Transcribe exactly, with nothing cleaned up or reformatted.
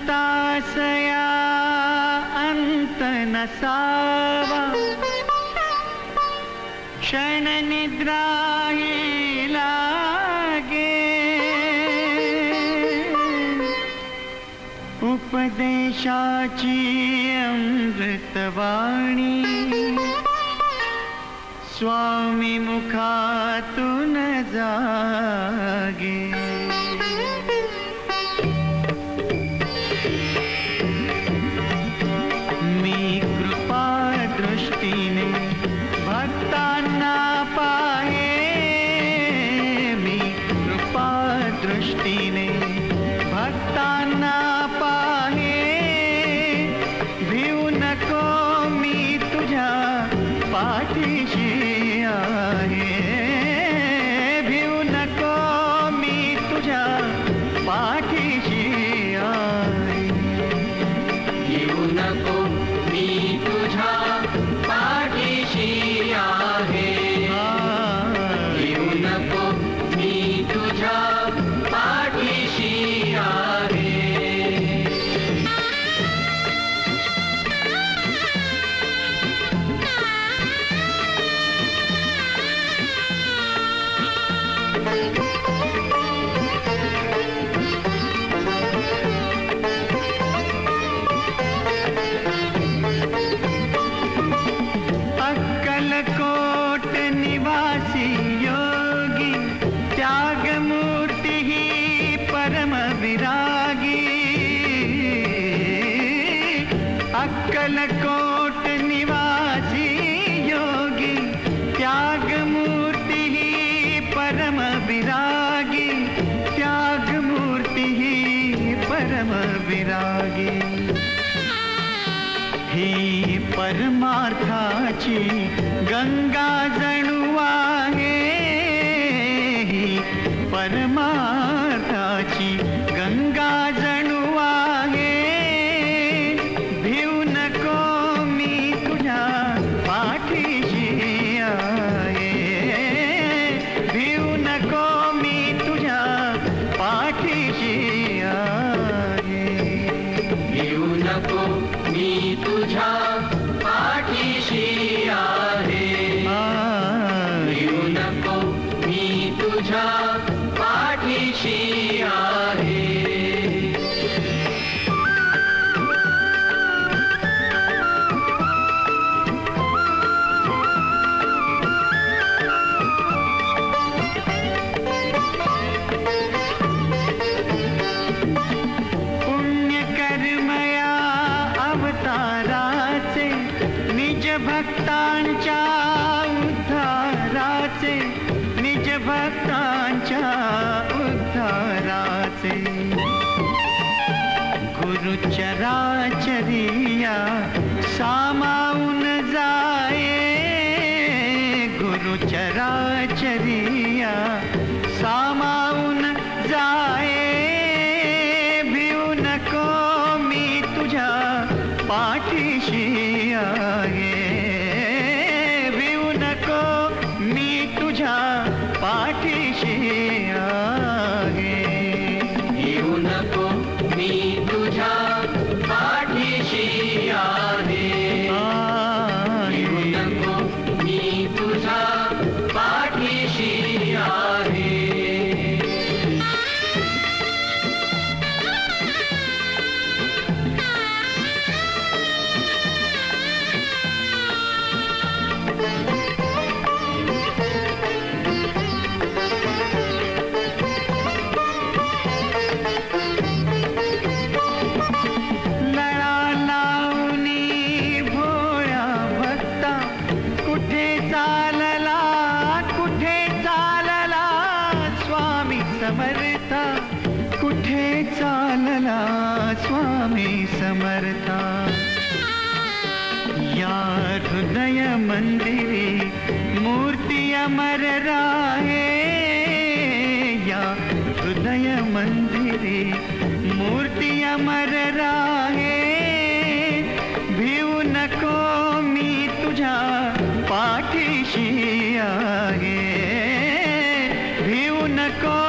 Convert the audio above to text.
भक्तासया अंत नसावा, क्षण निद्रा ही लागे, उपदेशाची अमृतवाणी स्वामी मुखातून जागे. मी कृपा दृष्टीने भक्तांना पाहे, मी कृपा दृष्टीने भक्तांना पाहे. भिऊ नको मी तुझ्या पाठीशी आहे, भिऊ नको मी तुझ्या पाठीशी आहे. भिऊ नको मी तुझ्या पाठीशी आहे, भिऊ नको मी तुझ्या पाठीशी आहे. अक्कलकोट निवासी योगी, त्यागमूर्ती ही परम विरागी. अक्कलकोट निवासी योगी, त्यागमूर्ती ही परम विरागी, त्यागमूर्ती ही परम विरागी. ही परमार्थाची गंगा जणू आहे, ही परमार्थाची गंगा जणू आहे. भिऊ नको मी तुझ्या पाठीशी आहे, भिऊ नको मी तुझ्या पाठीशी आहे. भिऊ नको मी तुझ्या पाठीशी आहे, भिऊ नको मी तुझ्या पाठीशी आहे. पुण्यकर्मया अवताराचे, निज भक्तांच्या उद्धाराचे, निज भक्तांच्या उद्धाराचे. गुरुचराचरिया सामावून जाये, गुरुचराचरिया सामावून जाये. भिऊ नको मी तुझ्या पाठीशी आहे, भिऊ नको मी तुझ्या पाठीशी आहे. भिऊ नको मी तुझ्या पाठीशी आहे, भिऊ नको मी तुझ्या पाठीशी आहे. समर्था कुठे चालला स्वामी समर्था. या हृदय मंदिरी मूर्ती अमर राहे, या हृदय मंदिरी मूर्ती अमर राहे. भिऊ नको मी तुझ्या पाठीशी आहे, भिऊ नको